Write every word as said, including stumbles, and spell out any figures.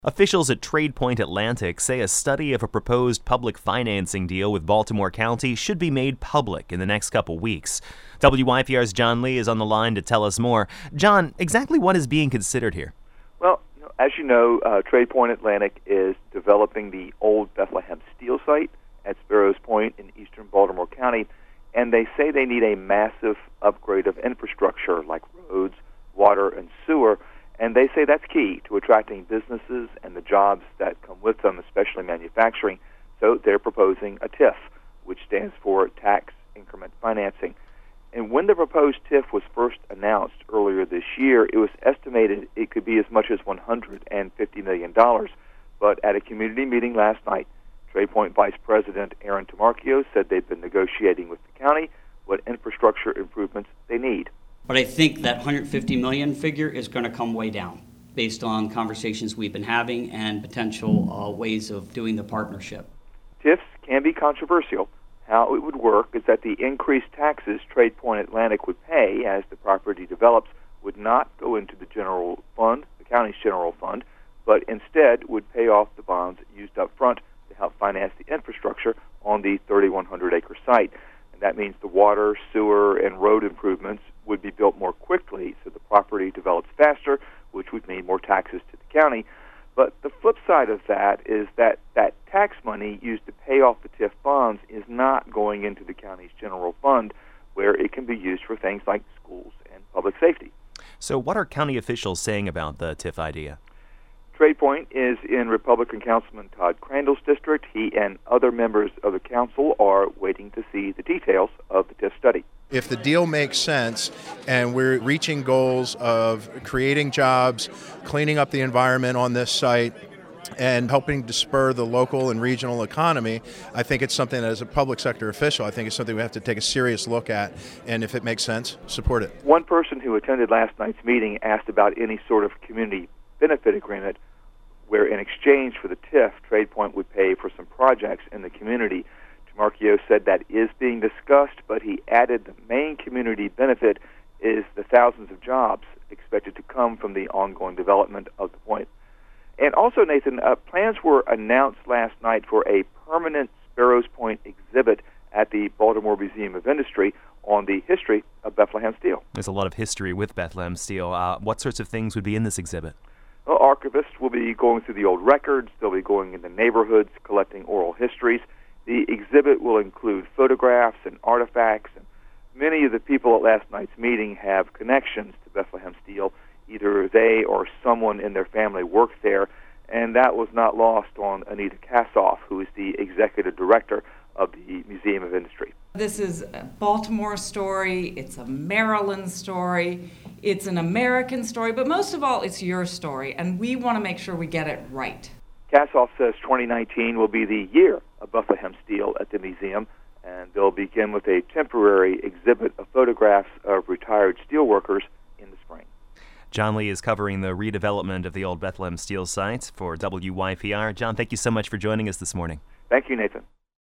Officials at TradePoint Atlantic say a study of a proposed public financing deal with Baltimore County should be made public in the next couple weeks. W Y P R's John Lee is on the line to tell us more. John, exactly what is being considered here? Well, as you know, uh, TradePoint Atlantic is developing the old Bethlehem Steel site at Sparrows Point in eastern Baltimore County, and they say they need a massive upgrade of infrastructure like roads, water, and sewer. And they say that's key to attracting businesses and the jobs that come with them, especially manufacturing. So they're proposing a T I F, which stands for Tax Increment Financing. And when the proposed T I F was first announced earlier this year, it was estimated it could be as much as one hundred fifty million dollars. But at a community meeting last night, TradePoint Vice President Aaron Tamarchio said they've been negotiating with the county what infrastructure improvements they need. But I think that one hundred fifty million dollars figure is going to come way down based on conversations we've been having and potential uh, ways of doing the partnership. T I Fs can be controversial. How it would work is that the increased taxes TradePoint Atlantic would pay as the property develops would not go into the general fund, the county's general fund, but instead would pay off the bonds used up front to help finance the infrastructure on the thirty-one hundred acre site. And that means the water, sewer, and road improvements would be built more quickly, so the property develops faster, which would mean more taxes to the county. But the flip side of that is that that tax money used to pay off the T I F bonds is not going into the county's general fund, where it can be used for things like schools and public safety. So what are county officials saying about the T I F idea? TradePoint is in Republican Councilman Todd Crandall's district. He and other members of the council are waiting to see the details of the T I F study. If the deal makes sense and we're reaching goals of creating jobs, cleaning up the environment on this site, and helping to spur the local and regional economy, I think it's something that as a public sector official, I think it's something we have to take a serious look at, and if it makes sense, support it. One person who attended last night's meeting asked about any sort of community benefit agreement where in exchange for the T I F, TradePoint would pay for some projects in the community. Tamarchio said that is being discussed, but he added the main community benefit is the thousands of jobs expected to come from the ongoing development of the point. And also, Nathan, uh, plans were announced last night for a permanent Sparrows Point exhibit at the Baltimore Museum of Industry on the history of Bethlehem Steel. There's a lot of history with Bethlehem Steel. Uh, what sorts of things would be in this exhibit? Well, archivists will be going through the old records. They'll be going into neighborhoods, collecting oral histories. The exhibit will include photographs and artifacts, and many of the people at last night's meeting have connections to Bethlehem Steel. Either they or someone in their family worked there, and that was not lost on Anita Kassoff, who is the executive director of the Museum of Industry. This is a Baltimore story, it's a Maryland story, it's an American story, but most of all, it's your story, and we want to make sure we get it right. Kassoff says twenty nineteen will be the year of Bethlehem Steel at the museum, and they'll begin with a temporary exhibit of photographs of retired steelworkers in the spring. John Lee is covering the redevelopment of the old Bethlehem Steel site for W Y P R. John, thank you so much for joining us this morning. Thank you, Nathan.